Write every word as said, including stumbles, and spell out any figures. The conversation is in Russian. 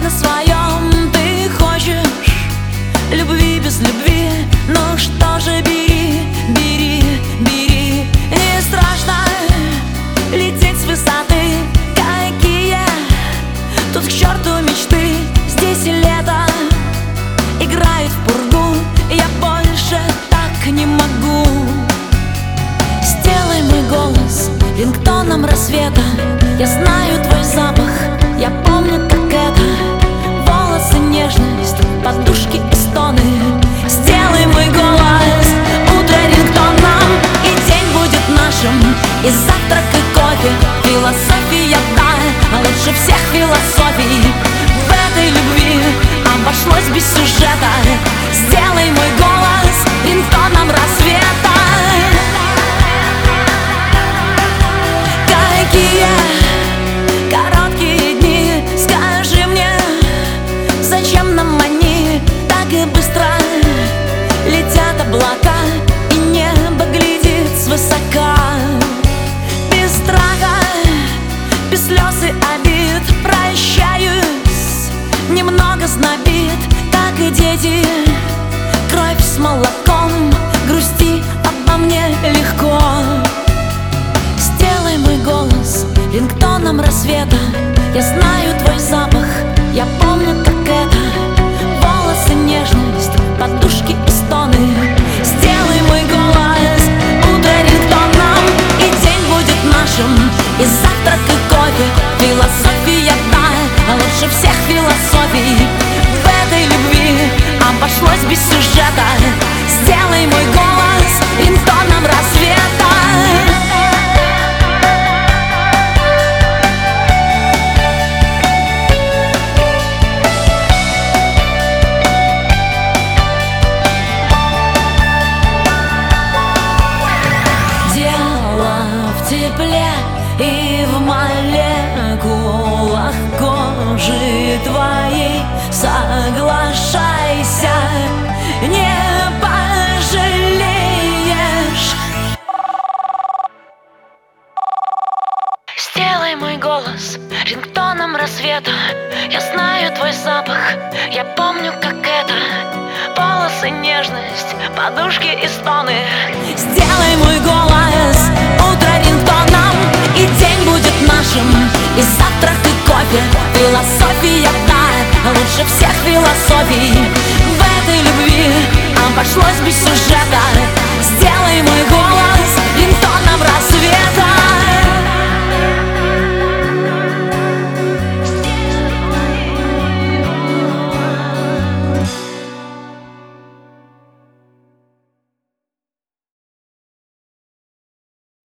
на своем ты хочешь любви без любви. Ну что же, бери, бери, бери. Не страшно лететь с высоты. Какие тут к черту мечты. Здесь и лето играет в пургу. Я больше так не могу. Сделай мой голос рингтоном рассвета. Я знаю твой запах, я помню, как это. Волосы, нежность, подушки и стоны. Сделай мой голос утро рингтоном, и день будет нашим, и завтрак, и кофе. Философия, да, а лучше всех философий. В этой любви обошлось без сюжета. Сделай мой голос рингтоном рассвета. Какие короткие дни, скажи мне, зачем нам они так и быстро летят облака, и небо глядит свысока. Без страха, без слез и обид прощаюсь, немного знобит, как и дети. Кровь с молоком, грусти обо мне легко. Сделай мой голос рингтоном рассвета. Я знаю твой запах, я помню, как это. Волосы, нежность, подушки и стоны. Сделай мой голос утро рингтоном, и день будет нашим, и завтрак, и кофе. Философия, да, а лучше всех философий. В этой любви обошлось без сюжета. Сделай мой голос рингтоном рассвета. И в молекулах кожи твоей соглашайся, не пожалеешь. Сделай мой голос рингтоном рассвета. Я знаю твой запах, я помню, как это. Волосы, нежность, подушки и стоны. Сделай мой голос утро рингтоном, и день будет нашим, и завтрак, и кофе. Философия, да, лучше всех философий. В этой любви обошлось без сюжета.